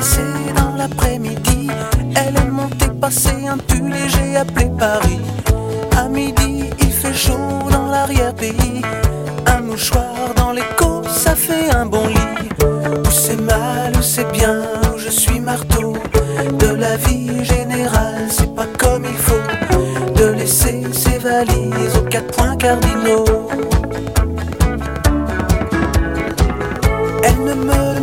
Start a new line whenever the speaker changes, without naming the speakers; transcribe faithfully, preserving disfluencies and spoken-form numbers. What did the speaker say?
passé dans l'après-midi. Elle est montée passer un pull léger appelé Paris. À midi, il fait chaud dans l'arrière-pays. Un mouchoir dans l'écho, ça fait un bon lit. Où c'est mal, où c'est bien, où je suis marteau de la vie générale, c'est pas comme il faut de laisser ses valises aux quatre points cardinaux. Elle ne me